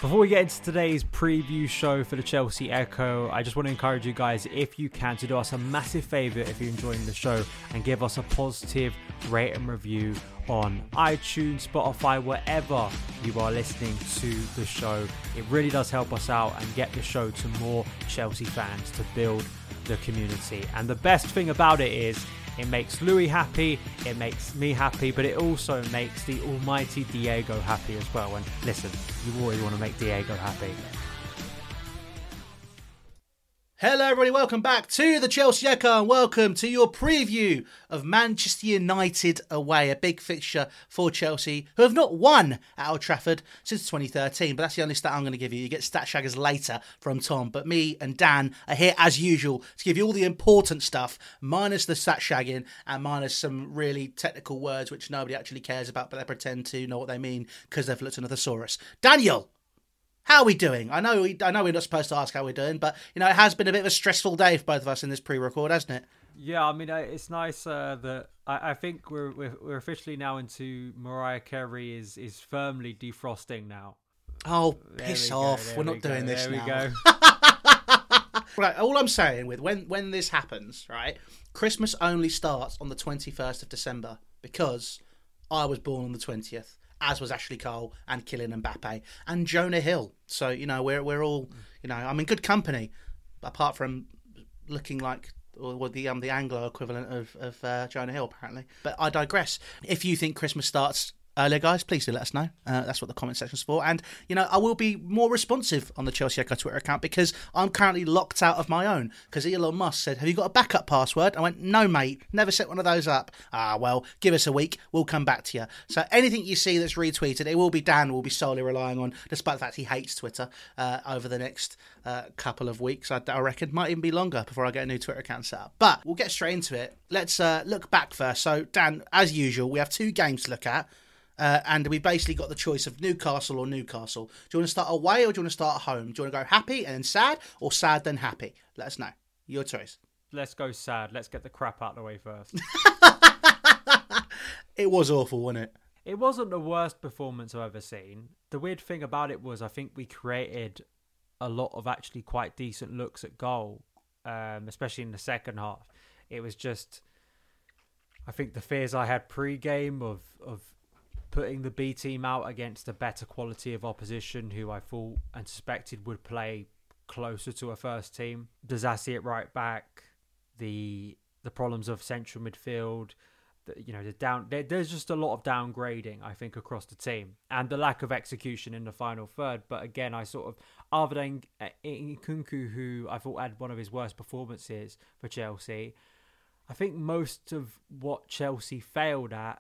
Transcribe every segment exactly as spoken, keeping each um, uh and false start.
Before we get into today's preview show for the Chelsea Echo, I just want to encourage you guys, if you can, to do us a massive favour if you're enjoying the show and give us a positive rate and review on iTunes, Spotify, wherever you are listening to the show. It really does help us out and get the show to more Chelsea fans to build the community. And the best thing about it is it makes Louis happy, it makes me happy, but it also makes the almighty Diego happy as well. And listen, you always want to make Diego happy. Hello everybody, welcome back to the Chelsea Echo and welcome to your preview of Manchester United away, a big fixture for Chelsea, who have not won at Old Trafford since twenty thirteen, but that's the only stat I'm going to give you. You get stat shaggers later from Tom, but me and Dan are here as usual to give you all the important stuff, minus the stat shagging and minus some really technical words which nobody actually cares about, but they pretend to know what they mean because they've looked at a thesaurus. Daniel! How are we doing? I know we, I know we're not supposed to ask how we're doing, but you know it has been a bit of a stressful day for both of us in this pre-record, hasn't it? Yeah, I mean it's nice uh, that I, I think we're, we're we're officially now into Mariah Carey is is firmly defrosting now. Oh, there piss we off! There We're we not doing go. this there now. There we go. Right, all I'm saying with when when this happens, right? Christmas only starts on the twenty-first of December because I was born on the twentieth. As was Ashley Cole and Kylian Mbappe and Jonah Hill. So, you know, we're we're all, you know, I'm in good company, apart from looking like or the um the Anglo equivalent of, of uh, Jonah Hill, apparently. But I digress. If you think Christmas starts earlier, guys, please do let us know. Uh, that's what the comment section's for. And, you know, I will be more responsive on the Chelsea Echo Twitter account because I'm currently locked out of my own. Because Elon Musk said, have you got a backup password? I went, no, mate, never set one of those up. Ah, well, give us a week. We'll come back to you. So anything you see that's retweeted, it will be Dan will be solely relying on, despite the fact he hates Twitter, uh, over the next uh, couple of weeks. I, I reckon might even be longer before I get a new Twitter account set up. But we'll get straight into it. Let's uh, look back first. So, Dan, as usual, we have two games to look at. Uh, and we basically got the choice of Newcastle or Newcastle. Do you want to start away or do you want to start at home? Do you want to go happy and then sad or sad then happy? Let us know. Your choice. Let's go sad. Let's get the crap out of the way first. It was awful, wasn't it? It wasn't the worst performance I've ever seen. The weird thing about it was I think we created a lot of actually quite decent looks at goal, um, especially in the second half. It was just, I think the fears I had pre-game of of putting the B team out against a better quality of opposition who I thought and suspected would play closer to a first team. Disasi at right back, the the problems of central midfield, the, you know, the down. There, there's just a lot of downgrading, I think, across the team, and the lack of execution in the final third. But again, I sort of, other than Nkunku, who I thought had one of his worst performances for Chelsea, I think most of what Chelsea failed at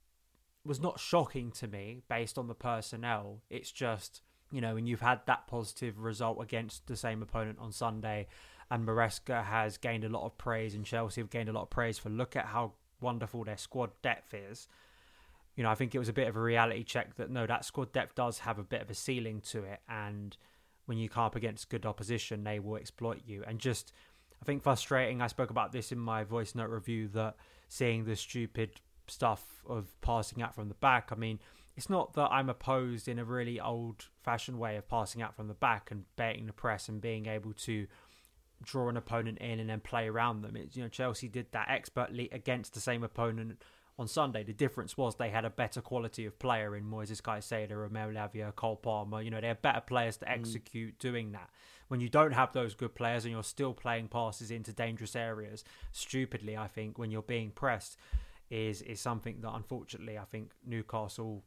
was not shocking to me based on the personnel. It's just, you know, when you've had that positive result against the same opponent on Sunday and Maresca has gained a lot of praise and Chelsea have gained a lot of praise for look at how wonderful their squad depth is. You know, I think it was a bit of a reality check that no, that squad depth does have a bit of a ceiling to it. And when you come up against good opposition, they will exploit you. And just, I think frustrating, I spoke about this in my voice note review, that seeing the stupid stuff of passing out from the back. I mean, it's not that I'm opposed in a really old-fashioned way of passing out from the back and baiting the press and being able to draw an opponent in and then play around them. It's, you know, Chelsea did that expertly against the same opponent on Sunday. The difference was they had a better quality of player in Moises Caicedo, Romeo Lavia, Cole Palmer. You know, they have better players to execute mm. doing that. When you don't have those good players and you're still playing passes into dangerous areas, stupidly, I think, when you're being pressed, is is something that unfortunately I think Newcastle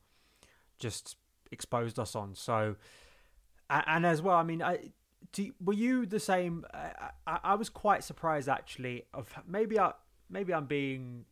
just exposed us on. So, and, and as well, I mean, I, do, were you the same? I, I, I was quite surprised actually. Of maybe I maybe I'm being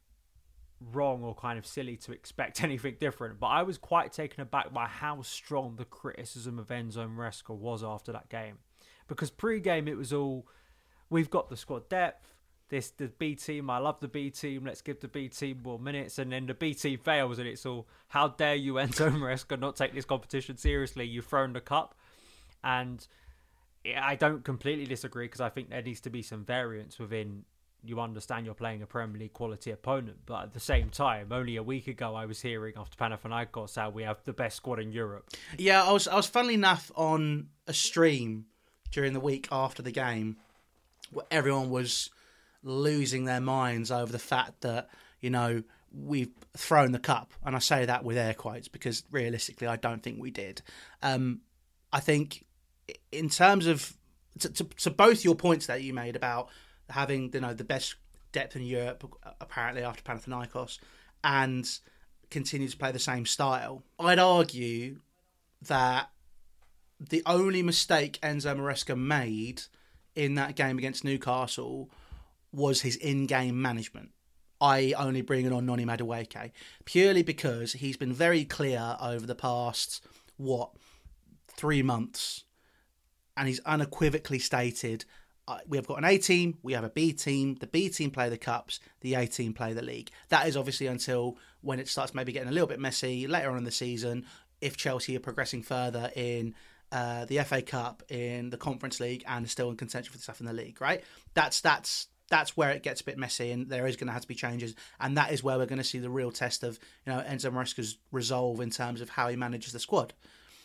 wrong or kind of silly to expect anything different, but I was quite taken aback by how strong the criticism of Enzo Maresca was after that game, because pre-game it was all, we've got the squad depth. This the B team, I love the B team, let's give the B team more minutes, and then the B team fails and it's all, how dare you, Enzo Maresca, not take this competition seriously, you've thrown the cup. And I don't completely disagree, because I think there needs to be some variance within you understand you're playing a Premier League quality opponent. But at the same time, only a week ago, I was hearing after Panathinaikos how we have the best squad in Europe. Yeah, I was, I was funnily enough on a stream during the week after the game where everyone was losing their minds over the fact that, you know, we've thrown the cup. And I say that with air quotes because realistically, I don't think we did. Um, I think in terms of, to, to, to both your points that you made about having, you know, the best depth in Europe, apparently after Panathinaikos, and continue to play the same style, I'd argue that the only mistake Enzo Maresca made in that game against Newcastle was his in-game management, that is only bringing on Noni Madueke, purely because he's been very clear over the past, what, three months, and he's unequivocally stated, uh, we have got an A team, we have a B team, the B team play the cups, the A team play the league. That is obviously until when it starts maybe getting a little bit messy later on in the season, if Chelsea are progressing further in uh, the F A Cup, in the Conference League, and still in contention for the stuff in the league, right? That's that's that's where it gets a bit messy, and there is going to have to be changes, and that is where we're going to see the real test of, you know, Enzo Maresca's resolve in terms of how he manages the squad.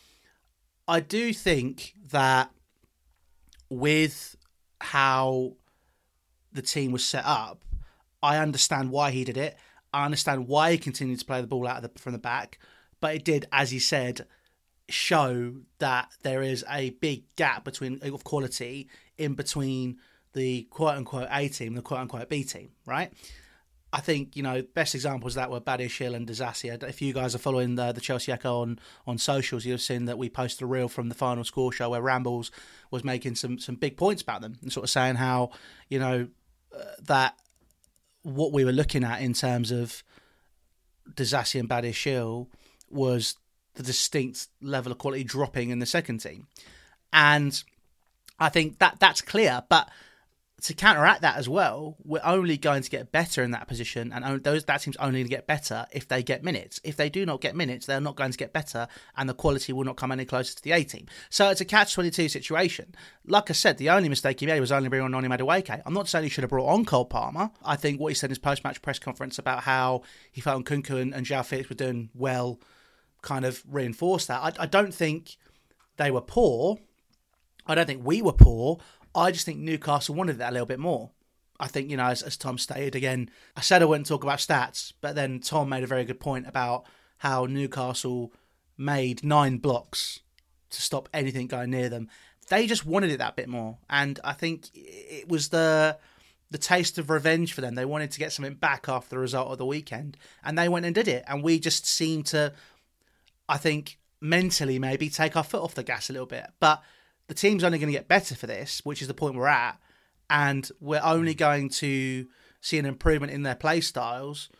I do think that with how the team was set up, I understand why he did it. I understand why he continued to play the ball out of the, from the back, but it did, as he said, show that there is a big gap between of quality in between the quote-unquote A team and the quote-unquote B team, right? I think, you know, best examples of that were Badiashile and Disasi. If you guys are following the, the Chelsea Echo on, on socials, you've seen that we posted a reel from the final score show where Rambles was making some, some big points about them and sort of saying how, you know, uh, that what we were looking at in terms of Disasi and Badiashile was the distinct level of quality dropping in the second team. And I think that that's clear, but to counteract that as well, we're only going to get better in that position, and those that team's only going to get better if they get minutes. If they do not get minutes, they're not going to get better, and the quality will not come any closer to the A team. So it's a catch twenty-two situation. Like I said, the only mistake he made was only bringing on Noni Madueke. I'm not saying he should have brought on Cole Palmer. I think what he said in his post-match press conference about how he felt Nkunku and, and João Felix were doing well kind of reinforced that. I, I don't think they were poor. I don't think we were poor. I just think Newcastle wanted that a little bit more. I think, you know, as, as Tom stated, again, I said I wouldn't talk about stats, but then Tom made a very good point about how Newcastle made nine blocks to stop anything going near them. They just wanted it that bit more. And I think it was the the taste of revenge for them. They wanted to get something back after the result of the weekend. And they went and did it. And we just seemed to, I think, mentally maybe take our foot off the gas a little bit. But the team's only going to get better for this, which is the point we're at, and we're only going to see an improvement in their play styles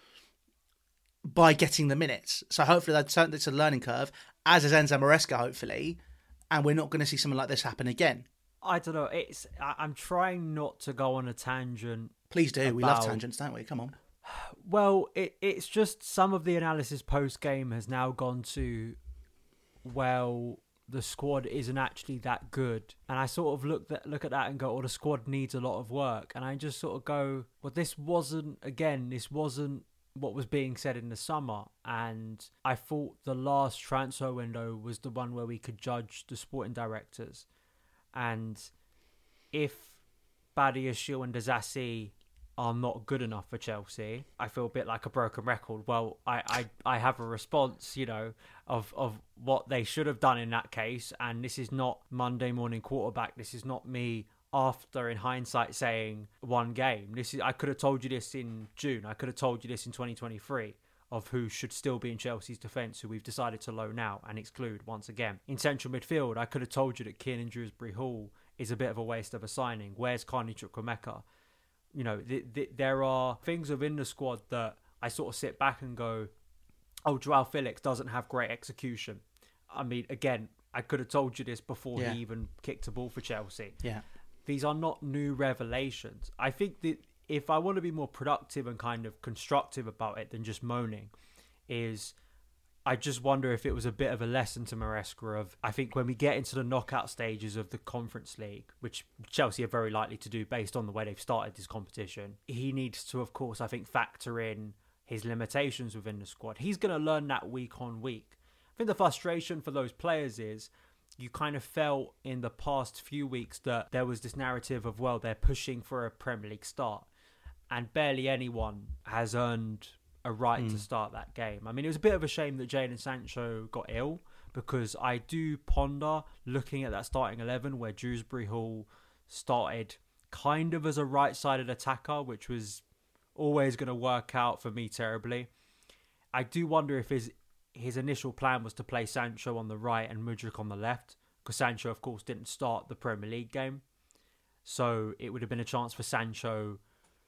by getting the minutes. So hopefully that's it's a learning curve, as is Enzo Maresca, hopefully, and we're not going to see something like this happen again. I don't know. It's I, I'm trying not to go on a tangent. Please do. About... We love tangents, don't we? Come on. Well, it, it's just some of the analysis post-game has now gone to, well, the squad isn't actually that good. And I sort of look that look at that and go, oh, the squad needs a lot of work. And I just sort of go, well, this wasn't, again, this wasn't what was being said in the summer. And I thought the last transfer window was the one where we could judge the sporting directors. And if Badiashile and Disasi are not good enough for Chelsea, I feel a bit like a broken record. Well, I, I, I have a response, you know, of, of what they should have done in that case. And this is not Monday morning quarterback. This is not me after, in hindsight, saying one game. This is I could have told you this in June. I could have told you this in twenty twenty-three of who should still be in Chelsea's defence, who we've decided to loan out and exclude once again. In central midfield, I could have told you that Kiernan Dewsbury Hall is a bit of a waste of a signing. Where's Carney Chukwuemeka? You know, th- th- there are things within the squad that I sort of sit back and go, oh, João Felix doesn't have great execution. I mean, again, I could have told you this before yeah. he even kicked a ball for Chelsea. Yeah, these are not new revelations. I think that if I want to be more productive and kind of constructive about it than just moaning, is I just wonder if it was a bit of a lesson to Maresca of, I think when we get into the knockout stages of the Conference League, which Chelsea are very likely to do based on the way they've started this competition, he needs to, of course, I think, factor in his limitations within the squad. He's going to learn that week on week. I think the frustration for those players is you kind of felt in the past few weeks that there was this narrative of, well, they're pushing for a Premier League start, and barely anyone has earned a right mm. to start that game. I mean, it was a bit of a shame that Jadon Sancho got ill, because I do ponder looking at that starting eleven where Dewsbury Hall started kind of as a right-sided attacker, which was always going to work out for me terribly. I do wonder if his his initial plan was to play Sancho on the right and Mudryk on the left, because Sancho, of course, didn't start the Premier League game. So it would have been a chance for Sancho.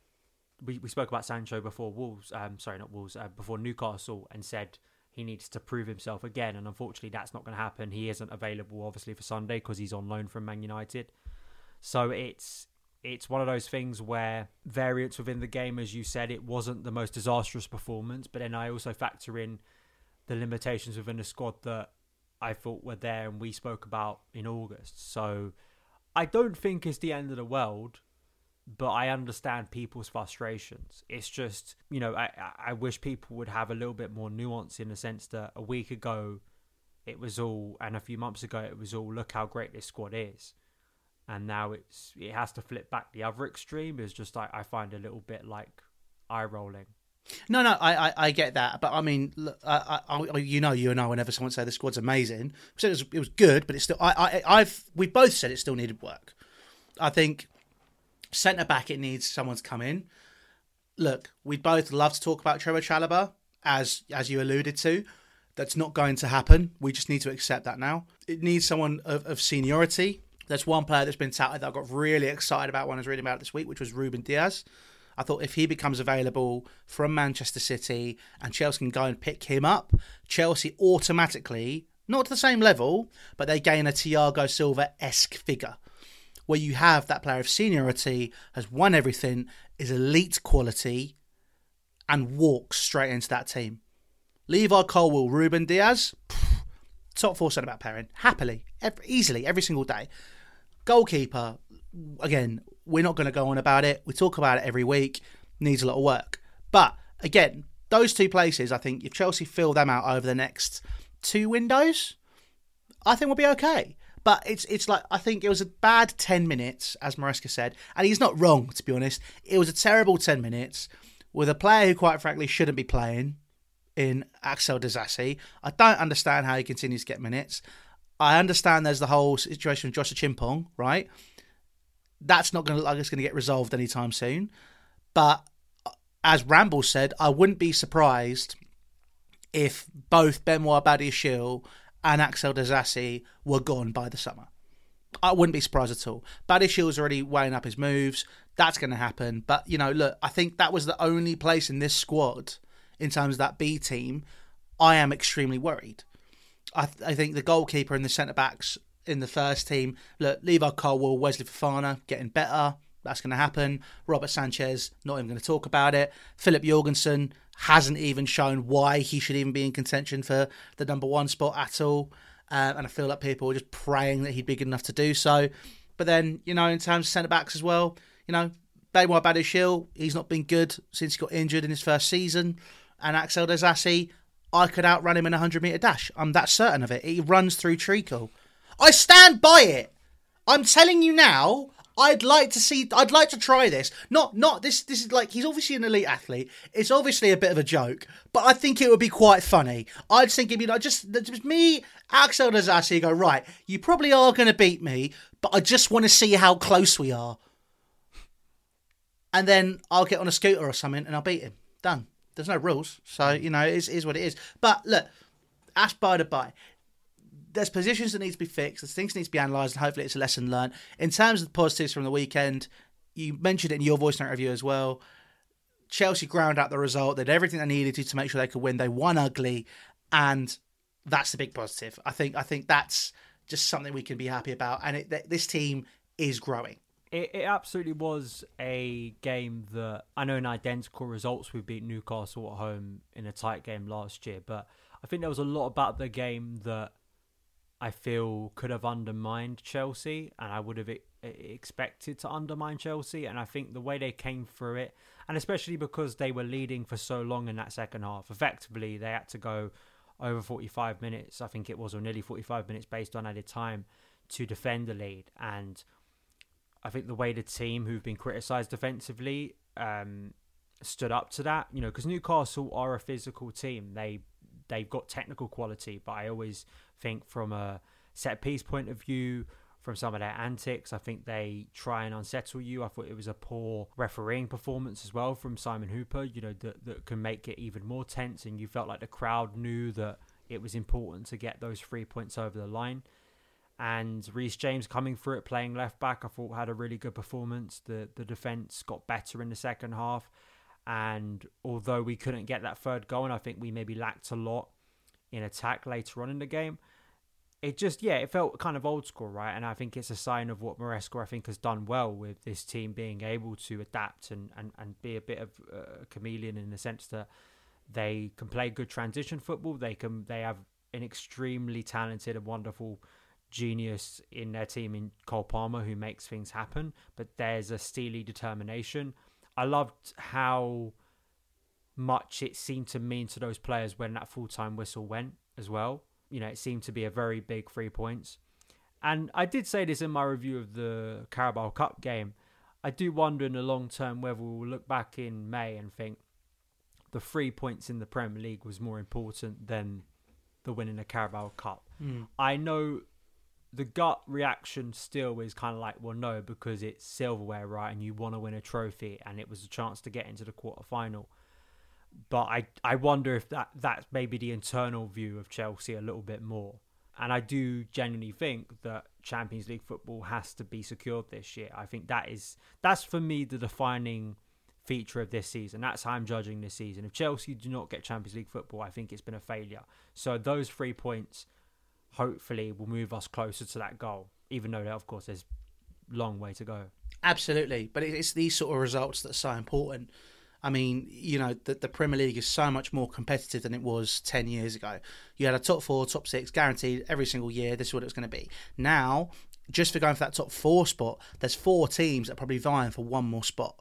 We, we spoke about Sancho before Wolves, um, sorry, not Wolves, uh, before Newcastle, and said he needs to prove himself again. And unfortunately, that's not going to happen. He isn't available, obviously, for Sunday because he's on loan from Man United. So it's it's one of those things where variance within the game, as you said, it wasn't the most disastrous performance. But then I also factor in the limitations within the squad that I thought were there and we spoke about in August. So I don't think it's the end of the world, but I understand people's frustrations. It's just, you know, I, I wish people would have a little bit more nuance, in the sense that a week ago it was all, and a few months ago it was all, look how great this squad is. And now it's it has to flip back the other extreme. Is just, I, I find a little bit like eye rolling. No, no, I, I, I get that, but I mean, look, I, I, you know, you and I, whenever someone say the squad's amazing, we said it was, it was good, but it's still, I, I, I've, we both said it still needed work. I think centre back, it needs someone to come in. Look, we'd both love to talk about Trevor Chalobah, as as you alluded to. That's not going to happen. We just need to accept that now. It needs someone of, of seniority. There's one player that's been touted that I got really excited about when I was reading about it this week, which was Ruben Diaz. I thought if he becomes available from Manchester City and Chelsea can go and pick him up, Chelsea automatically, not to the same level, but they gain a Thiago Silva-esque figure, where you have that player of seniority, has won everything, is elite quality, and walks straight into that team. Levi Colwill, Ruben Diaz, pff, top four centre-back pairing, happily, every, easily, every single day. Goalkeeper, again, we're not going to go on about it. We talk about it every week. Needs a lot of work. But, again, those two places, I think, if Chelsea fill them out over the next two windows, I think we'll be okay. But it's it's like, I think it was a bad ten minutes, as Maresca said. And he's not wrong, to be honest. It was a terrible ten minutes with a player who, quite frankly, shouldn't be playing in Axel Disasi. I don't understand how he continues to get minutes. I understand there's the whole situation with Joshua Chimpong, right? That's not going to look like it's going to get resolved anytime soon. But as Ramble said, I wouldn't be surprised if both Benoit Badiashile and Axel Disasi were gone by the summer. I wouldn't be surprised at all. Badiashile's already weighing up his moves. That's going to happen. But, you know, look, I think that was the only place in this squad, in terms of that B team, I am extremely worried. I, th- I think the goalkeeper and the centre-backs in the first team, look, Levi Colwill, Wesley Fofana, getting better. That's going to happen. Robert Sanchez, not even going to talk about it. Philip Jorgensen hasn't even shown why he should even be in contention for the number one spot at all. Uh, and I feel like people are just praying that he'd be good enough to do so. But then, you know, in terms of centre-backs as well, you know, Benoit Badiashile, he's not been good since he got injured in his first season. And Axel Disasi, I could outrun him in a hundred-metre dash. I'm that certain of it. He runs through treacle. I stand by it. I'm telling you now, I'd like to see, I'd like to try this. Not, not this, this is like, he's obviously an elite athlete. It's obviously a bit of a joke, but I think it would be quite funny. I'd think, you know, just, just me, Axel Disasi, go, right, you probably are going to beat me, but I just want to see how close we are. And then I'll get on a scooter or something and I'll beat him. Done. There's no rules. So, you know, it is, is what it is. But look, that's by the by. There's positions that need to be fixed. There's things that need to be analysed, and hopefully it's a lesson learned. In terms of the positives from the weekend, you mentioned it in your voice note review as well. Chelsea ground out the result. They did everything they needed to to make sure they could win. They won ugly, and that's the big positive. I think I think that's just something we can be happy about. And it, this team is growing. It, it absolutely was a game that, I know in identical results we beat Newcastle at home in a tight game last year, but I think there was a lot about the game that I feel could have undermined Chelsea, and I would have e- expected to undermine Chelsea. And I think the way they came through it, and especially because they were leading for so long in that second half, effectively they had to go over forty-five minutes, I think it was, or nearly forty-five minutes based on added time, to defend the lead. And I think the way the team, who've been criticised defensively, um, stood up to that, you know, because Newcastle are a physical team. They, they've got technical quality, but I always think from a set-piece point of view, from some of their antics, I think they try and unsettle you. I thought it was a poor refereeing performance as well from Simon Hooper, you know, that, that can make it even more tense, and you felt like the crowd knew that it was important to get those three points over the line. And Reece James coming through it, playing left back, I thought had a really good performance. The the defence got better in the second half. And although we couldn't get that third goal, and I think we maybe lacked a lot in attack later on in the game, it just, yeah, it felt kind of old school, right? And I think it's a sign of what Maresca, I think, has done well with this team being able to adapt and, and, and be a bit of a chameleon in the sense that they can play good transition football. They can they have an extremely talented and wonderful genius in their team in Cole Palmer who makes things happen, but there's a steely determination. I loved how much it seemed to mean to those players when that full-time whistle went as well. You know, it seemed to be a very big three points. And I did say this in my review of the Carabao Cup game. I do wonder in the long term whether we'll look back in May and think the three points in the Premier League was more important than the win in the Carabao Cup. Mm. I know the gut reaction still is kind of like, well, no, because it's silverware, right? And you want to win a trophy, and it was a chance to get into the quarterfinal. But I, I wonder if that that's maybe the internal view of Chelsea a little bit more. And I do genuinely think that Champions League football has to be secured this year. I think that is that's for me the defining feature of this season. That's how I'm judging this season. If Chelsea do not get Champions League football, I think it's been a failure. So those three points hopefully will move us closer to that goal, even though, of course, there's a long way to go. Absolutely. But it's these sort of results that are so important. I mean, you know, the, the Premier League is so much more competitive than it was ten years ago. You had a top four, top six, guaranteed every single year. This is what it was going to be. Now, just for going for that top four spot, there's four teams that are probably vying for one more spot.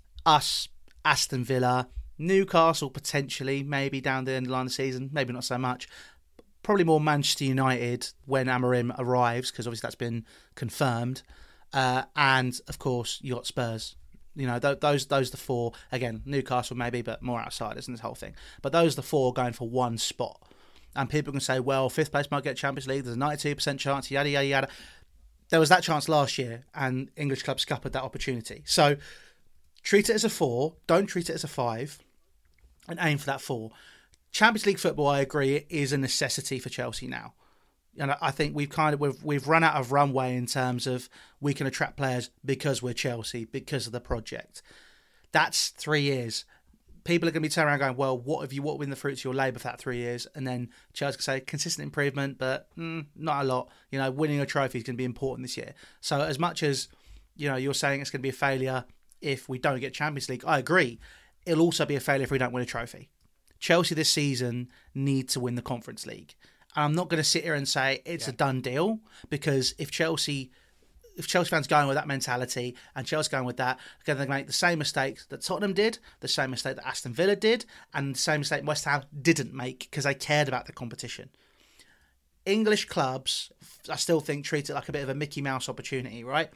Us, Aston Villa, Newcastle potentially, maybe down the end of the line of the season, maybe not so much. Probably more Manchester United when Amorim arrives, because obviously that's been confirmed. Uh, and, of course, you got Spurs. You know, th- those those are the four. Again, Newcastle maybe, but more outsiders in this whole thing. But those are the four going for one spot. And people can say, well, fifth place might get Champions League. There's a ninety-two percent chance, yada, yada, yada. There was that chance last year, and English clubs scuppered that opportunity. So treat it as a four. Don't treat it as a five. And aim for that four. Champions League football, I agree, is a necessity for Chelsea now. And I think we've kind of we've we've run out of runway in terms of we can attract players because we're Chelsea, because of the project. That's three years. People are going to be turning around going, well, what have you what have been the fruits of your labour for that three years? And then Chelsea can say consistent improvement, but mm, not a lot. You know, winning a trophy is going to be important this year. So as much as, you know, you're saying it's going to be a failure if we don't get Champions League, I agree. It'll also be a failure if we don't win a trophy. Chelsea this season need to win the Conference League. And I'm not going to sit here and say it's yeah. a done deal, because if Chelsea if Chelsea fans going with that mentality and Chelsea going with that, they're going to make the same mistakes that Tottenham did, the same mistake that Aston Villa did, and the same mistake West Ham didn't make because they cared about the competition. English clubs, I still think, treat it like a bit of a Mickey Mouse opportunity, right?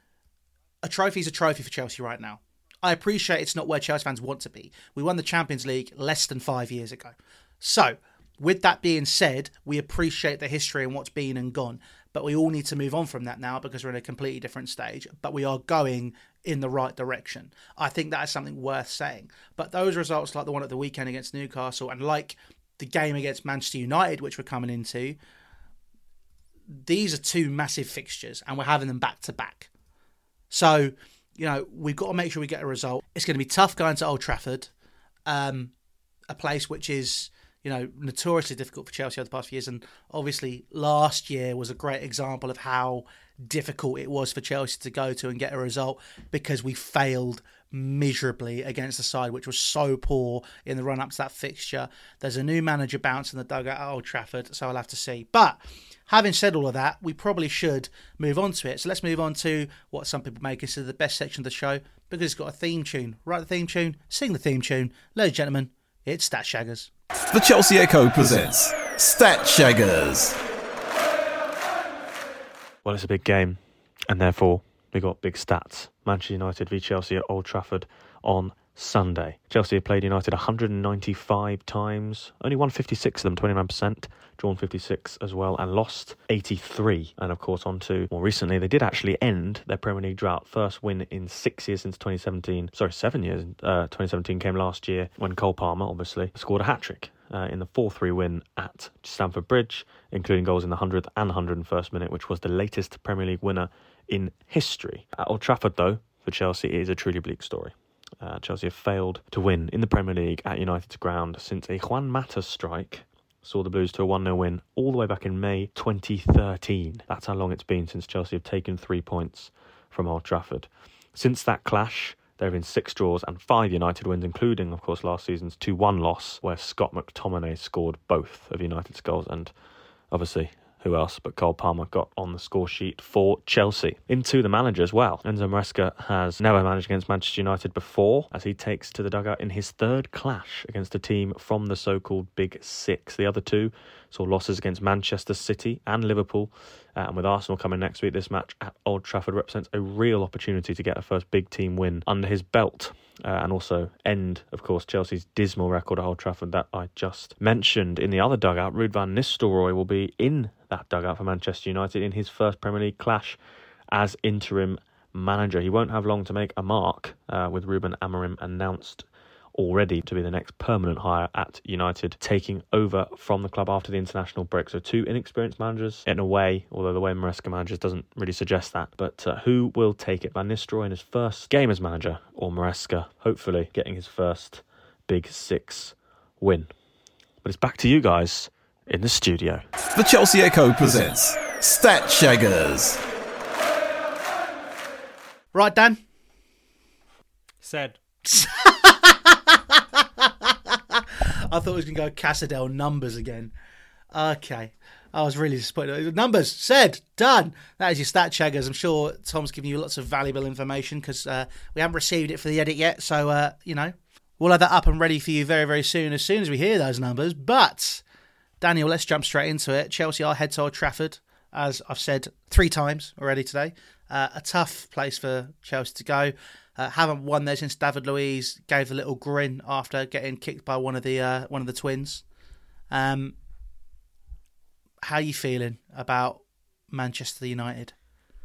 A trophy is a trophy for Chelsea right now. I appreciate it's not where Chelsea fans want to be. We won the Champions League less than five years ago. So, with that being said, we appreciate the history and what's been and gone. But we all need to move on from that now because we're in a completely different stage. But we are going in the right direction. I think that is something worth saying. But those results, like the one at the weekend against Newcastle and like the game against Manchester United, which we're coming into, these are two massive fixtures and we're having them back to back. So, you know, we've got to make sure we get a result. It's going to be tough going to Old Trafford, um, a place which is, you know, notoriously difficult for Chelsea over the past few years. And obviously last year was a great example of how difficult it was for Chelsea to go to and get a result, because we failed miserably against the side which was so poor in the run-up to that fixture. There's a new manager bounce in the dugout at Old Trafford, so I'll have to see. But having said all of that, we probably should move on to it. So let's move on to what some people may consider the best section of the show, because it's got a theme tune. Write the theme tune, sing the theme tune. Ladies and gentlemen, it's Stat Shaggers. The Chelsea Echo presents Stat Shaggers. Well, it's a big game, and therefore we got big stats. Manchester United v Chelsea at Old Trafford on Sunday. Chelsea have played United one hundred ninety-five times, only won fifty-six of them, twenty-nine percent, drawn fifty-six as well, and lost eighty-three. And of course, on to more recently, they did actually end their Premier League drought. First win in six years since twenty seventeen. Sorry, seven years. Uh, twenty seventeen came last year when Cole Palmer, obviously, scored a hat-trick. Uh, in the four three win at Stamford Bridge, including goals in the hundredth and one hundred first minute, which was the latest Premier League winner in history. At Old Trafford, though, for Chelsea, it is a truly bleak story. Uh, Chelsea have failed to win in the Premier League at United's ground since a Juan Mata strike saw the Blues to a one nil win all the way back in May twenty thirteen. That's how long it's been since Chelsea have taken three points from Old Trafford. Since that clash, there have been six draws and five United wins, including, of course, last season's two one loss, where Scott McTominay scored both of United's goals, and obviously, who else but Cole Palmer got on the score sheet for Chelsea. Into the manager as well. Enzo Maresca has never managed against Manchester United before, as he takes to the dugout in his third clash against a team from the so-called Big Six. The other two saw losses against Manchester City and Liverpool, uh, and with Arsenal coming next week, this match at Old Trafford represents a real opportunity to get a first big team win under his belt. Uh, and also end, of course, Chelsea's dismal record at Old Trafford that I just mentioned. In the other dugout, Ruud van Nistelrooy will be in that dugout for Manchester United in his first Premier League clash as interim manager. He won't have long to make a mark, uh, with Ruben Amorim announced already to be the next permanent hire at United, taking over from the club after the international break. So two inexperienced managers in a way, although the way Maresca manages doesn't really suggest that. But uh, who will take it? Van Nistelrooy in his first game as manager, or Maresca hopefully getting his first Big Six win? But it's back to you guys in the studio. The Chelsea Echo presents Stat Shaggers. Right, Dan? Said. I thought it was going to go Cassadell numbers again. Okay. I was really disappointed. Numbers, said, done. That is your Stat Shaggers. I'm sure Tom's giving you lots of valuable information, because uh, we haven't received it for the edit yet. So, uh, you know, we'll have that up and ready for you very, very soon, as soon as we hear those numbers. But, Daniel, let's jump straight into it. Chelsea are head to Old Trafford, as I've said three times already today. Uh, a tough place for Chelsea to go. Uh, haven't won there since David Luiz gave the little grin after getting kicked by one of the uh, one of the twins. Um, how are you feeling about Manchester United?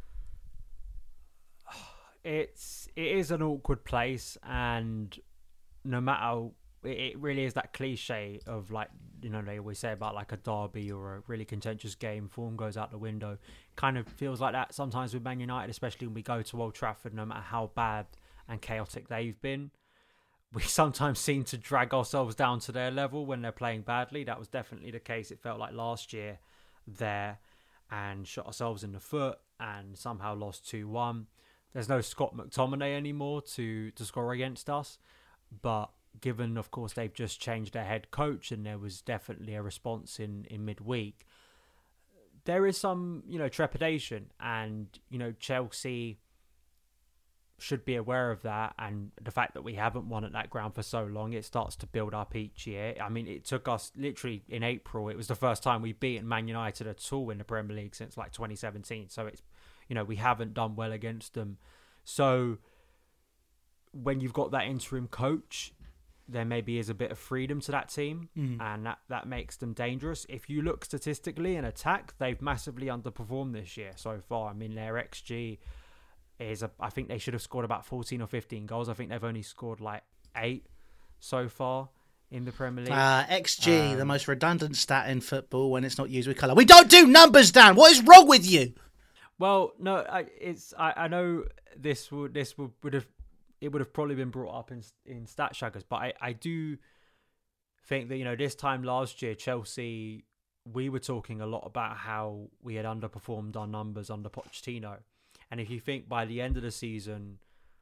It's it is an awkward place, and no matter, it really is that cliche of, like, you know, they always say about like a derby or a really contentious game, form goes out the window. Kind of feels like that sometimes with Man United, especially when we go to Old Trafford, no matter how bad and chaotic they've been. We sometimes seem to drag ourselves down to their level when they're playing badly. That was definitely the case. It felt like last year there, and shot ourselves in the foot and somehow lost two one. There's no Scott McTominay anymore to, to score against us, but given, of course, they've just changed their head coach and there was definitely a response in, in midweek, there is some, you know, trepidation, and, you know, Chelsea should be aware of that, and the fact that we haven't won at that ground for so long, it starts to build up each year. I mean, it took us literally in April, it was the first time we've beaten Man United at all in the Premier League since like twenty seventeen, so it's, you know, we haven't done well against them. So when you've got that interim coach, there maybe is a bit of freedom to that team, mm. and that, that makes them dangerous. If you look statistically in attack, they've massively underperformed this year so far. I mean, their X G is, a, I think they should have scored about fourteen or fifteen goals. I think they've only scored like eight so far in the Premier League. Uh, X G, um, the most redundant stat in football when it's not used with colour. We don't do numbers, Dan. What is wrong with you? Well, no, I, it's I, I know this would this would, would have it would have probably been brought up in in Stat Shaggers, but I, I do think that, you know, this time last year, Chelsea, we were talking a lot about how we had underperformed our numbers under Pochettino. And if you think by the end of the season,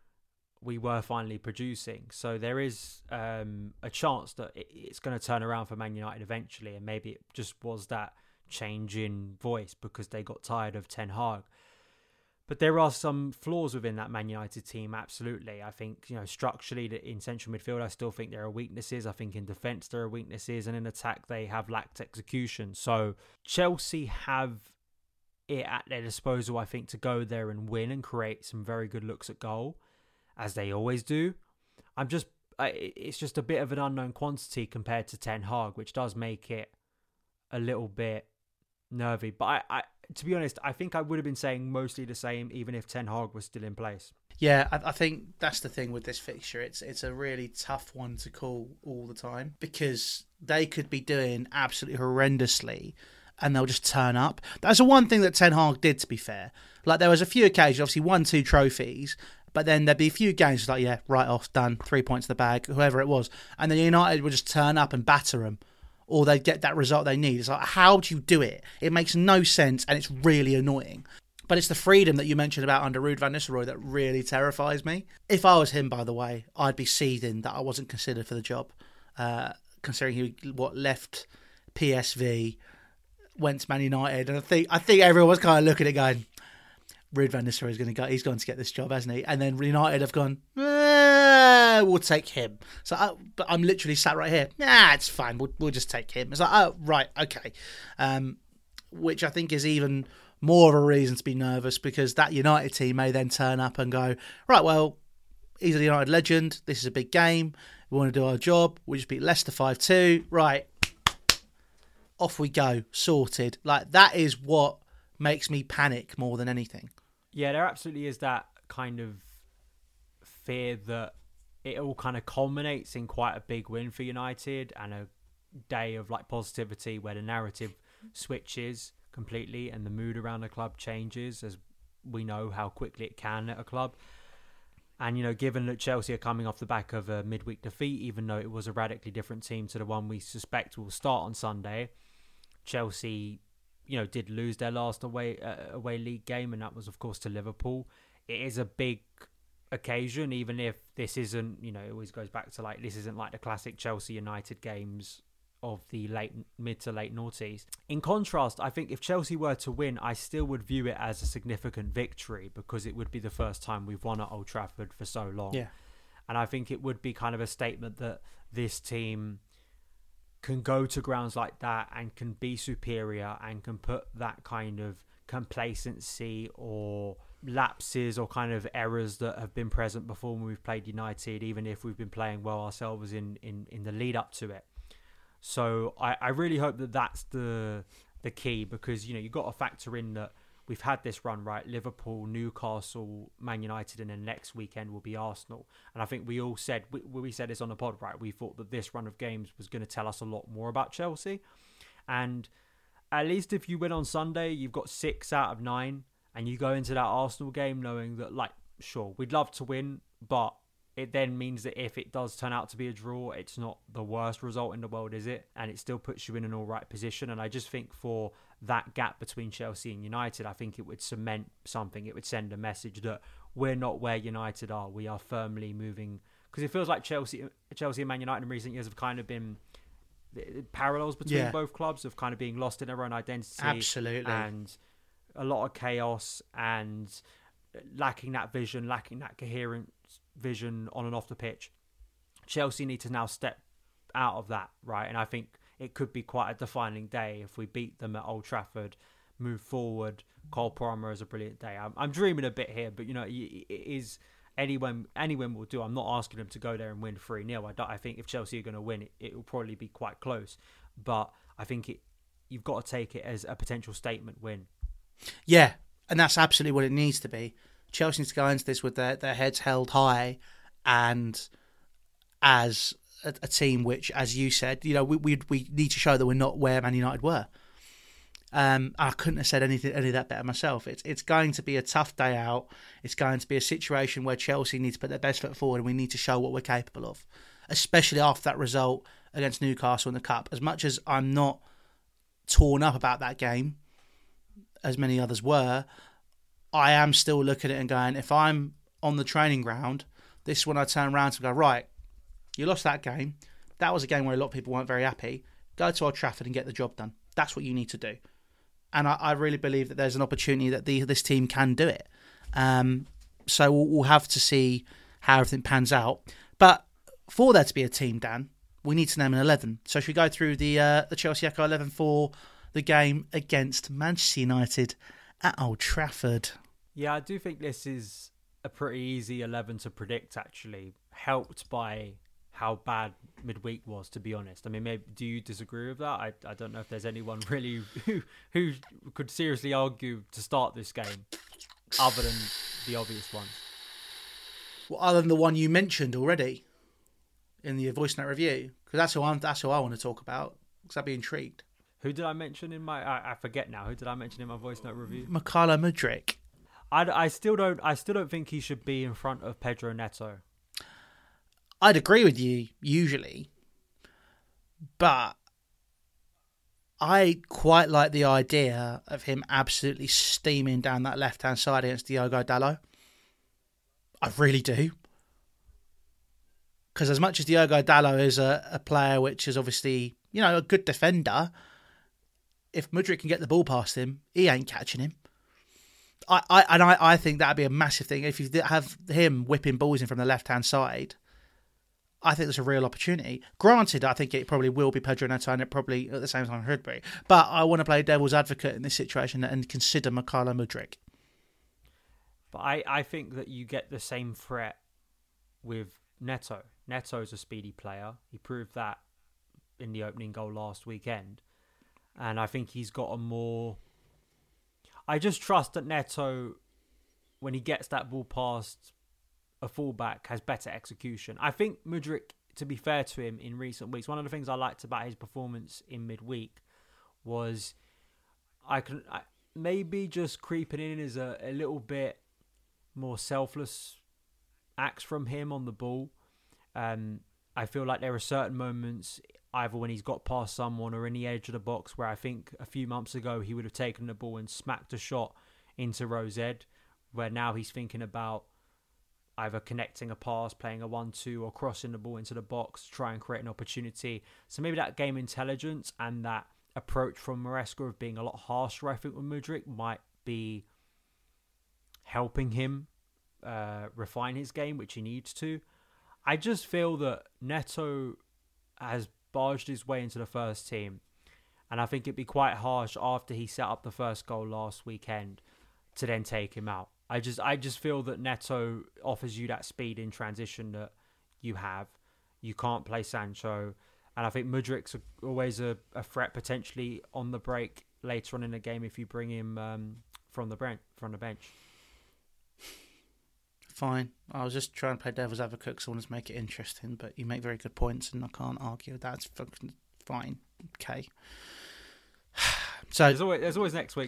we were finally producing. So there is um, a chance that it, it's going to turn around for Man United eventually. And maybe it just was that change in voice because they got tired of Ten Hag. But there are some flaws within that Man United team, absolutely. I think, you know, structurally in central midfield, I still think there are weaknesses. I think in defence there are weaknesses. And in attack, they have lacked execution. So Chelsea have it at their disposal, I think, to go there and win and create some very good looks at goal, as they always do. I'm just, it's just a bit of an unknown quantity compared to Ten Hag, which does make it a little bit nervy. But I, I to be honest, I think I would have been saying mostly the same even if Ten Hag was still in place. Yeah, I, I think that's the thing with this fixture. It's it's a really tough one to call all the time because they could be doing absolutely horrendously and they'll just turn up. That's the one thing that Ten Hag did, to be fair. Like, there was a few occasions, obviously won two trophies, but then there'd be a few games like, yeah, right off, done, three points in the bag, whoever it was. And then United would just turn up and batter them. Or they'd get that result they need. It's like, how do you do it? It makes no sense and it's really annoying. But it's the freedom that you mentioned about under Ruud van Nistelrooy that really terrifies me. If I was him, by the way, I'd be seething that I wasn't considered for the job. Uh, considering he what left P S V, went to Man United. And I think I think everyone was kind of looking at it going, Ruud van Nistelrooy is going to go. He's going to get this job, hasn't he? And then United have gone, eh, we'll take him. So, I, but I'm literally sat right here. Nah, it's fine. We'll we'll just take him. It's like, oh right, okay. Um, which I think is even more of a reason to be nervous because that United team may then turn up and go, right, well, he's a United legend. This is a big game. We want to do our job. We just beat Leicester five two. Right, off we go. Sorted. Like, that is what makes me panic more than anything. Yeah, there absolutely is that kind of fear that it all kind of culminates in quite a big win for United and a day of like positivity where the narrative switches completely and the mood around the club changes, as we know how quickly it can at a club. And, you know, given that Chelsea are coming off the back of a midweek defeat, even though it was a radically different team to the one we suspect will start on Sunday, Chelsea, you know, did lose their last away uh, away league game, and that was, of course, to Liverpool. It is a big occasion, even if this isn't, you know, it always goes back to like, this isn't like the classic Chelsea United games of the late mid to late noughties. In contrast, I think if Chelsea were to win, I still would view it as a significant victory because it would be the first time we've won at Old Trafford for so long. Yeah. And I think it would be kind of a statement that this team can go to grounds like that and can be superior and can put that kind of complacency or lapses or kind of errors that have been present before when we've played United, even if we've been playing well ourselves in, in, in the lead up to it. So I, I really hope that that's the the key because, you know, you've got to factor in that we've had this run, right? Liverpool, Newcastle, Man United, and then next weekend will be Arsenal. And I think we all said, we, we said this on the pod, right? We thought that this run of games was going to tell us a lot more about Chelsea. And at least if you win on Sunday, you've got six out of nine and you go into that Arsenal game knowing that, like, sure, we'd love to win, but it then means that if it does turn out to be a draw, it's not the worst result in the world, is it? And it still puts you in an all right position. And I just think for that gap between Chelsea and United, I think it would cement something. It would send a message that we're not where United are. We are firmly moving. Because it feels like Chelsea, Chelsea and Man United in recent years have kind of been parallels between yeah. both clubs of kind of being lost in their own identity. Absolutely. And a lot of chaos and lacking that vision, lacking that coherent vision on and off the pitch. Chelsea need to now step out of that, right? And I think it could be quite a defining day if we beat them at Old Trafford, move forward. Cole Palmer is a brilliant day. I'm, I'm dreaming a bit here, but, you know, it is anyone anyone will do. I'm not asking them to go there and win three nil. I, don't, I think if Chelsea are going to win, it, it will probably be quite close. But I think it you've got to take it as a potential statement win. Yeah, and that's absolutely what it needs to be. Chelsea needs to go into this with their, their heads held high and as a, a team which, as you said, you know, we, we we need to show that we're not where Man United were. Um, I couldn't have said anything any of that better myself. It's it's going to be a tough day out. It's going to be a situation where Chelsea need to put their best foot forward and we need to show what we're capable of, especially after that result against Newcastle in the Cup. As much as I'm not torn up about that game, as many others were, I am still looking at it and going, if I'm on the training ground, this is when I turn around to go, right, you lost that game. That was a game where a lot of people weren't very happy. Go to Old Trafford and get the job done. That's what you need to do. And I, I really believe that there's an opportunity that the, this team can do it. Um, so we'll, we'll have to see how everything pans out. But for there to be a team, Dan, we need to name an eleven. So should we go through the uh, the Chelsea Echo eleven for the game against Manchester United at Old Trafford? Yeah, I do think this is a pretty easy eleven to predict, actually, helped by how bad midweek was, to be honest. I mean, maybe do you disagree with that? I, I don't know if there's anyone really who, who could seriously argue to start this game other than the obvious ones. Well, other than the one you mentioned already in the voice note review, because that's who I'm. That's who I want to talk about. Because I'd be intrigued. Who did I mention in my? I, I forget now. Who did I mention in my voice note review? Mykhailo Mudryk. I, I still don't. I still don't think he should be in front of Pedro Neto. I'd agree with you usually, but I quite like the idea of him absolutely steaming down that left-hand side against Diogo Dalot. I really do. Because as much as Diogo Dalot is a, a player which is obviously, you know, a good defender, if Mudryk can get the ball past him, he ain't catching him. I, I and I, I think that'd be a massive thing. If you have him whipping balls in from the left-hand side, I think there's a real opportunity. Granted, I think it probably will be Pedro Neto and it probably at the same time should be. But I want to play devil's advocate in this situation and consider Mykhailo Mudryk. But I, I think that you get the same threat with Neto. Neto's a speedy player. He proved that in the opening goal last weekend. And I think he's got a more... I just trust that Neto, when he gets that ball past a fullback, has better execution. I think Mudryk, to be fair to him, in recent weeks, one of the things I liked about his performance in midweek was I can I, maybe just creeping in is a, a little bit more selfless acts from him on the ball. Um, I feel like there are certain moments, either when he's got past someone or in the edge of the box, where I think a few months ago he would have taken the ball and smacked a shot into Rose Ed, where now he's thinking about either connecting a pass, playing a one two, or crossing the ball into the box to try and create an opportunity. So maybe that game intelligence and that approach from Maresca of being a lot harsher, I think, with Mudryk might be helping him uh, refine his game, which he needs to. I just feel that Neto has barged his way into the first team, and I think it'd be quite harsh after he set up the first goal last weekend to then take him out. I just I just feel that Neto offers you that speed in transition that you have. You can't play Sancho. And I think Mudryk's always a, a threat potentially on the break later on in the game if you bring him um, from the bench. From the bench. Fine. I was just trying to play devil's advocate because I wanted to make it interesting, but you make very good points and I can't argue with that. It's fine. Okay. So There's always, there's always next week.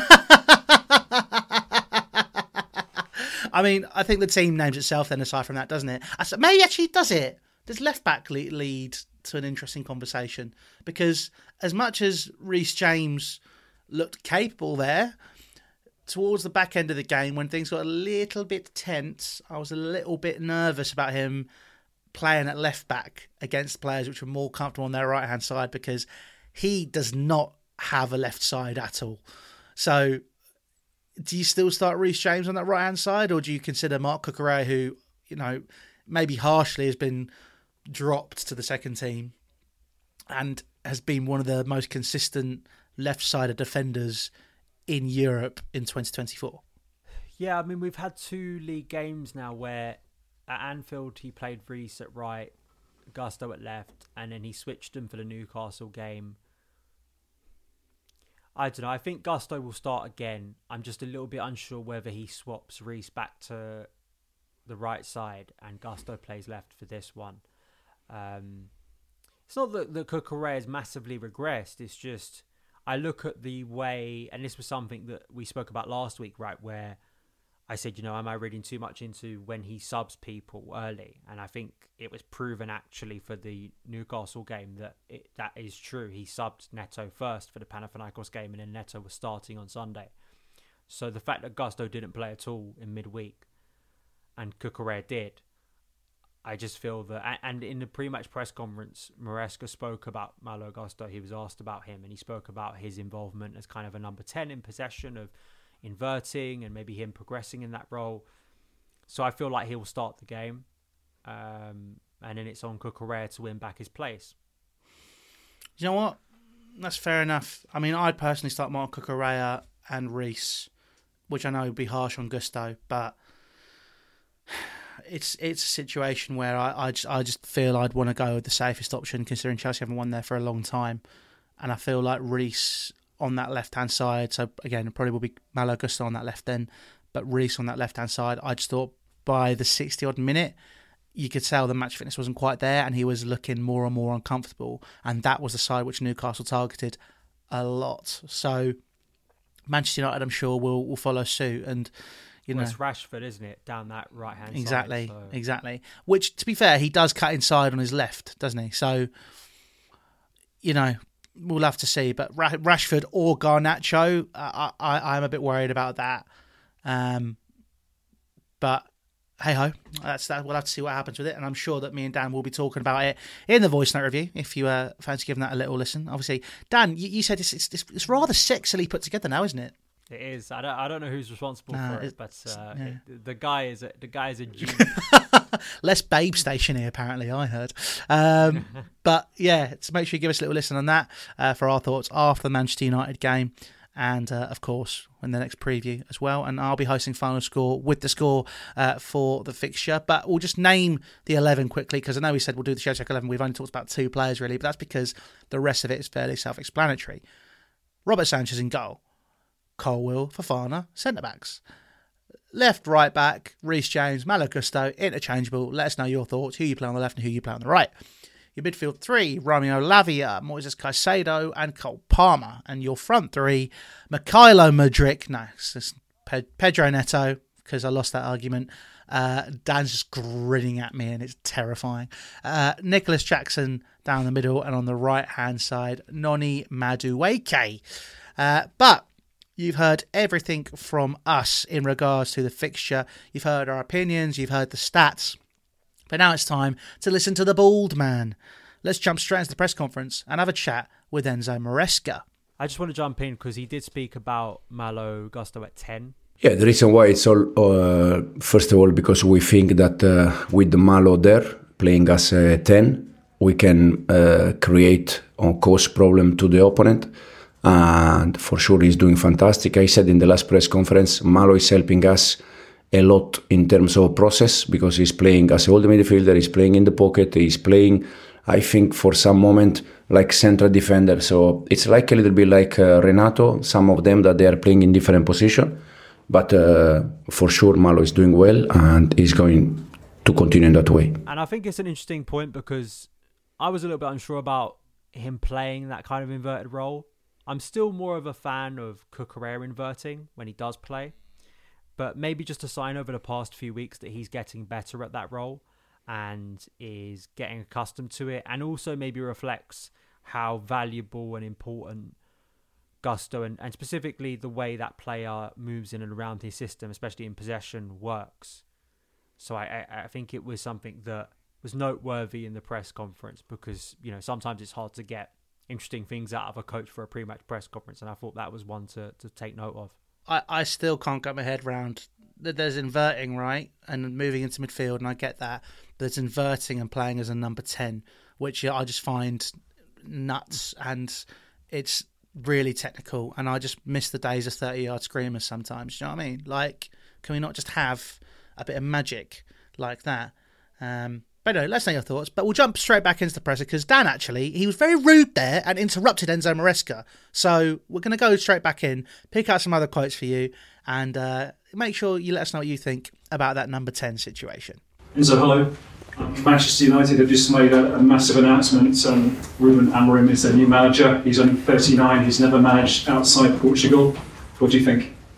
I mean, I think the team names itself then, aside from that, doesn't it? I said, maybe actually does it. Does left back lead, lead to an interesting conversation? Because as much as Reece James looked capable there, towards the back end of the game, when things got a little bit tense, I was a little bit nervous about him playing at left back against players which were more comfortable on their right hand side, because he does not have a left side at all. So do you still start Reece James on that right-hand side, or do you consider Marc Cucurella, who, you know, maybe harshly has been dropped to the second team and has been one of the most consistent left-sided defenders in Europe in twenty twenty-four? Yeah, I mean, we've had two league games now where at Anfield he played Reece at right, Gusto at left, and then he switched him for the Newcastle game. I don't know. I think Gusto will start again. I'm just a little bit unsure whether he swaps Reece back to the right side and Gusto plays left for this one. Um, it's not that, that Cucurella has massively regressed. It's just I look at the way, and this was something that we spoke about last week, right, where I said, you know, am I reading too much into when he subs people early? And I think it was proven actually for the Newcastle game that it, that is true. He subbed Neto first for the Panathinaikos game, and then Neto was starting on Sunday. So the fact that Gusto didn't play at all in midweek and Cucurella did, I just feel that... And in the pre-match press conference, Maresca spoke about Malo Gusto. He was asked about him, and he spoke about his involvement as kind of a number ten in possession, of inverting and maybe him progressing in that role. So I feel like he will start the game, um, and then it's on Cucurella to win back his place. You know what? That's fair enough. I mean, I'd personally start Martin Cucurella and Reece, which I know would be harsh on Gusto, but it's it's a situation where I, I, just, I just feel I'd want to go with the safest option, considering Chelsea haven't won there for a long time. And I feel like Reece on that left-hand side, so again, it probably will be Malo Gusto on that left then, but Reece on that left-hand side, I just thought by the sixty-odd minute, you could tell the match fitness wasn't quite there, and he was looking more and more uncomfortable, and that was the side which Newcastle targeted a lot. So Manchester United, I'm sure, will, will follow suit, and you well, know, it's Rashford, isn't it, down that right-hand exactly, side? Exactly, so. exactly. Which, to be fair, he does cut inside on his left, doesn't he? So, you know, we'll have to see. But Rashford or Garnacho, I, I, I'm a bit worried about that. Um, but hey ho, that's that. We'll have to see what happens with it, and I'm sure that me and Dan will be talking about it in the voice note review. If you uh, fancy giving that a little listen, obviously, Dan, you, you said it's, it's it's rather sexily put together now, isn't it? It is. I don't. I don't know who's responsible nah, for it, but uh, yeah. it, the guy is a, the guy is a genius. Less Babe Station here, apparently, I heard. Um, but yeah, so make sure you give us a little listen on that uh, for our thoughts after the Manchester United game. And, uh, of course, in the next preview as well. And I'll be hosting Final Score with the score uh, for the fixture. But we'll just name the eleven quickly, because I know we said we'll do the Show Check eleven. We've only talked about two players, really. But that's because the rest of it is fairly self-explanatory. Robert Sanchez in goal. Colwill, Fofana, centre-backs. Left, right back, Reece James, Malo Gusto, interchangeable. Let us know your thoughts, who you play on the left and who you play on the right. Your midfield three, Romeo Lavia, Moises Caicedo and Cole Palmer. And your front three, Mikhailo Mudryk, no, it's just Pedro Neto, because I lost that argument. Uh, Dan's just grinning at me and it's terrifying. Uh, Nicholas Jackson down the middle, and on the right-hand side, Noni Madueke. Uh, but you've heard everything from us in regards to the fixture. You've heard our opinions, you've heard the stats. But now it's time to listen to the bald man. Let's jump straight into the press conference and have a chat with Enzo Maresca. I just want to jump in because he did speak about Malo Gusto at ten. Yeah, the reason why it's all, uh, first of all, because we think that uh, with the Malo there, playing as a ten, we can uh, create or cause problem to the opponent. And for sure, he's doing fantastic. I said in the last press conference, Malo is helping us a lot in terms of process, because he's playing as a holding midfielder, he's playing in the pocket, he's playing, I think, for some moment, like central defender. So it's like a little bit like uh, Renato, some of them that they are playing in different position. But uh, for sure, Malo is doing well and is going to continue in that way. And I think it's an interesting point, because I was a little bit unsure about him playing that kind of inverted role. I'm still more of a fan of Cucurella inverting when he does play. But maybe just a sign over the past few weeks that he's getting better at that role and is getting accustomed to it, and also maybe reflects how valuable and important Gusto and, and specifically the way that player moves in and around his system, especially in possession, works. So I, I, I think it was something that was noteworthy in the press conference, because, you know, sometimes it's hard to get interesting things out of a coach for a pre-match press conference, and I thought that was one to, to take note of. I, I still can't get my head around that there's inverting, right, and moving into midfield, and I get that. There's inverting and playing as a number ten, which I just find nuts, and it's really technical, and I just miss the days of thirty-yard screamers sometimes. Do you know what I mean? Like, can we not just have a bit of magic like that? Um, but anyway, let's know your thoughts. But we'll jump straight back into the presser, because Dan, actually, he was very rude there and interrupted Enzo Maresca. So we're going to go straight back in, pick out some other quotes for you, and uh, make sure you let us know what you think about that number ten situation. Enzo, hello. Um, Manchester United have just made a, a massive announcement. Um, Ruben Amorim is their new manager. He's only thirty-nine. He's never managed outside Portugal. What do you think?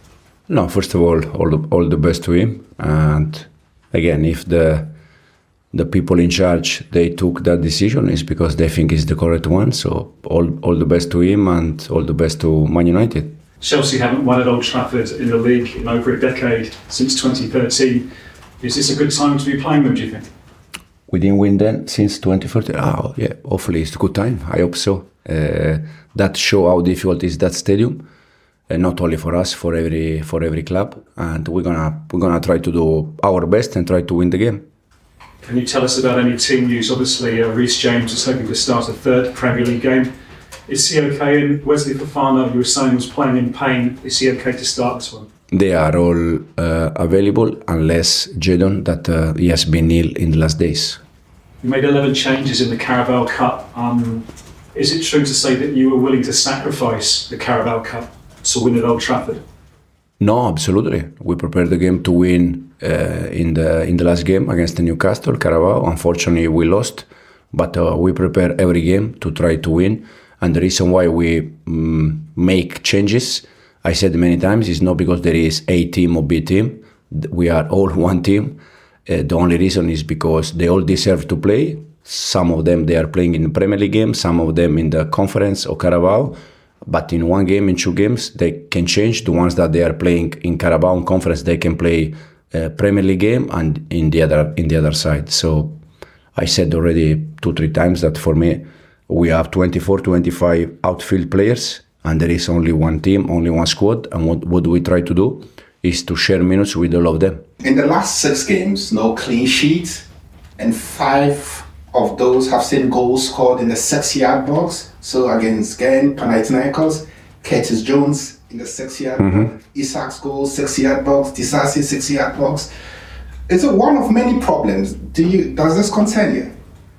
No, first of all, all the, all the best to him. And again, if the the people in charge they took that decision, it's because they think it's the correct one. So all all the best to him and all the best to Man United. Chelsea haven't won at Old Trafford in the league in over a decade, since twenty thirteen. Is this a good time to be playing them, do you think? We didn't win then since twenty thirteen. Oh, yeah, hopefully it's a good time. I hope so. Uh, that show how difficult is that stadium. Uh, not only for us, for every for every club, and we're gonna we're gonna try to do our best and try to win the game. Can you tell us about any team news? Obviously, uh, Reece James is hoping to start a third Premier League game. Is he okay? And Wesley Fofana, you were saying, was playing in pain. Is he okay to start this one? They are all uh, available, unless Jadon, that uh, he has been ill in the last days. You made eleven changes in the Carabao Cup. Um, is it true to say that you were willing to sacrifice the Carabao Cup to win at Old Trafford? No, absolutely. We prepared the game to win uh, in the in the last game against the Newcastle Carabao. Unfortunately, we lost, but uh, we prepare every game to try to win. And the reason why we um, make changes, I said many times, is not because there is A team or B team. We are all one team. Uh, the only reason is because they all deserve to play. Some of them they are playing in the Premier League game, some of them in the Conference or Carabao. But in one game, in two games, they can change. The ones that they are playing in Carabao and Conference, they can play uh, Premier League game, and in the other in the other side. So I said already two, three times that for me, we have twenty-four, twenty-five outfield players, and there is only one team, only one squad. And what, what we try to do is to share minutes with all of them. In the last six games, no clean sheet, and five of those have seen goals scored in the six-yard box. So against Gen, Panathinaikos, Curtis Jones in the six-yard mm-hmm. box, Isak's goal, six-yard box, Disasi, six-yard box. It's a one of many problems. Do you? Does this concern you?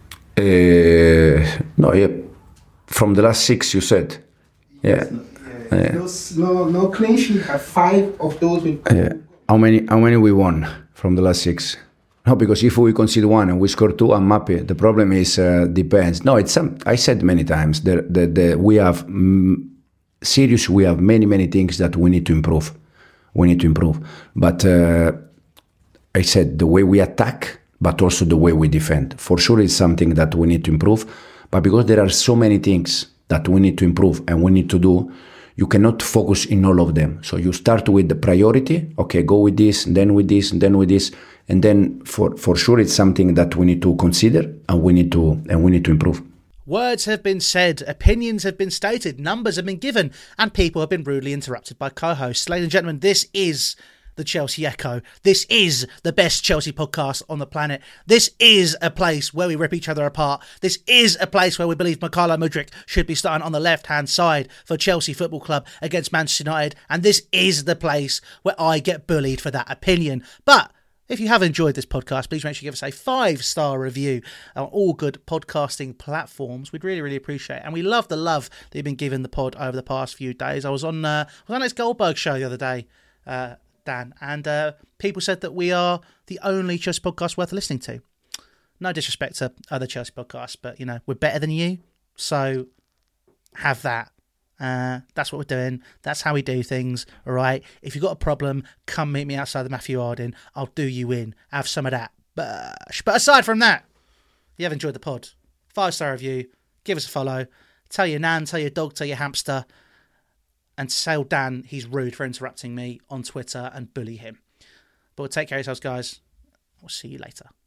Uh, no, yeah. From the last six, you said. Yeah. No, yeah. yeah. No, no, no clean sheet. Have five of those with. Yeah. How many? How many we won from the last six? No, because if we concede one and we score two, I'm happy. The problem is uh, depends. No, it's some. I said many times that the, the, we have mm, serious. We have many many things that we need to improve. We need to improve. But uh, I said the way we attack, but also the way we defend. For sure, it's something that we need to improve. But because there are so many things that we need to improve and we need to do, you cannot focus in all of them. So you start with the priority. Okay, go with this, then with this, then with this. And then for, for sure it's something that we need to consider and we need to and we need to improve. Words have been said, opinions have been stated, numbers have been given, and people have been rudely interrupted by co-hosts. Ladies and gentlemen, this is the Chelsea Echo. This is the best Chelsea podcast on the planet. This is a place where we rip each other apart. This is a place where we believe Mykhailo Mudryk should be starting on the left-hand side for Chelsea Football Club against Manchester United. And this is the place where I get bullied for that opinion. But if you have enjoyed this podcast, please make sure you give us a five-star review on all good podcasting platforms. We'd really, really appreciate it. And we love the love that you've been giving the pod over the past few days. I was on uh, I was on this Goldberg show the other day, uh, Dan, and uh, people said that we are the only Chelsea podcast worth listening to. No disrespect to other Chelsea podcasts, but, you know, we're better than you. So have that. Uh, that's what we're doing. That's how we do things. All right. If you've got a problem, come meet me outside the Matthew Harding. I'll do you in. Have some of that. But, but aside from that, if you have enjoyed the pod, five star review, give us a follow, tell your nan, tell your dog, tell your hamster, and tell Dan he's rude for interrupting me on Twitter and bully him. But we'll take care of yourselves, guys. We'll see you later.